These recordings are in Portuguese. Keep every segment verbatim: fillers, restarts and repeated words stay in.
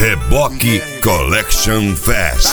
Reboque Collection Fest.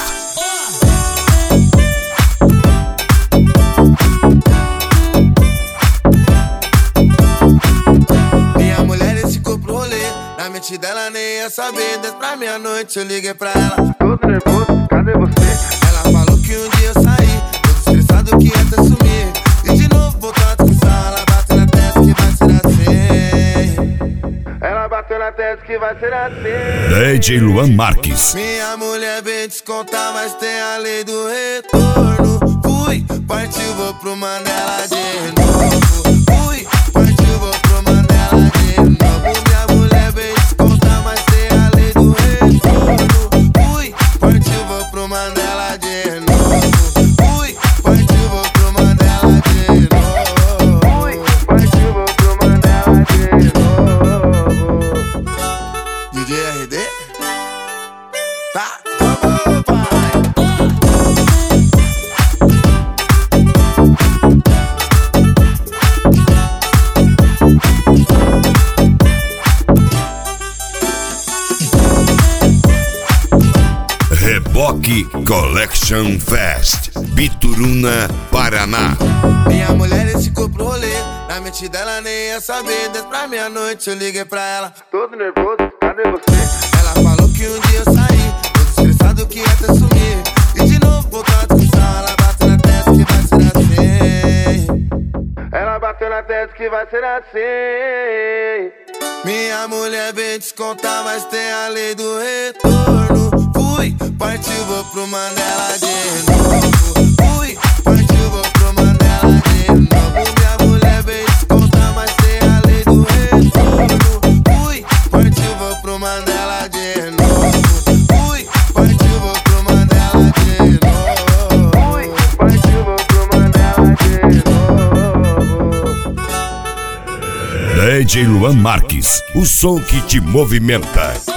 Minha mulher ficou pro rolê, na mente dela nem ia saber. Desde pra meia-noite eu liguei pra ela, todo nervoso, cadê você? Ela falou que um dia eu saí, todo estressado que ia até sumir. E de novo voltou a discussão, ela bateu na testa que vai ser assim. Ela bateu na testa que vai ser assim. D J Luan Marques. Minha mulher vem descontar, mas tem a lei do retorno. Fui, partiu, vou pro Mandela de novo. Fui, partiu, vou pro Mandela de novo. Minha mulher vem descontar, mas tem a lei do retorno. Fui, partiu, vou pro Mandela de novo. Fui, partiu, vou pro Mandela de novo. Fui, partiu, vou pro Mandela de novo. D J R D? Tá, vamos, pai. Reboque Collection Fest, Bituruna, Paraná. Minha mulher ficou pro rolê, na mente dela nem ia saber. Desde pra meia-noite eu liguei pra ela, todo nervoso, cadê você? Ela falou que um dia eu saí, todo estressado que ia até sumir. E de novo voltou a discussão, ela bateu na testa que vai ser assim. Ela bateu na testa que vai ser assim. Minha mulher vem descontar, mas tem a lei do retorno. Fui, partiu, vou pro Mandela de novo. Fui, partiu, vou pro Mandela de novo. Minha mulher vem descontar, mas tem a lei do retorno. Fui, partiu, vou pro Mandela de novo. Fui, partiu, vou pro Mandela de novo. Fui, partiu, vou pro Mandela de novo. D J Luan Marques, o som que te movimenta.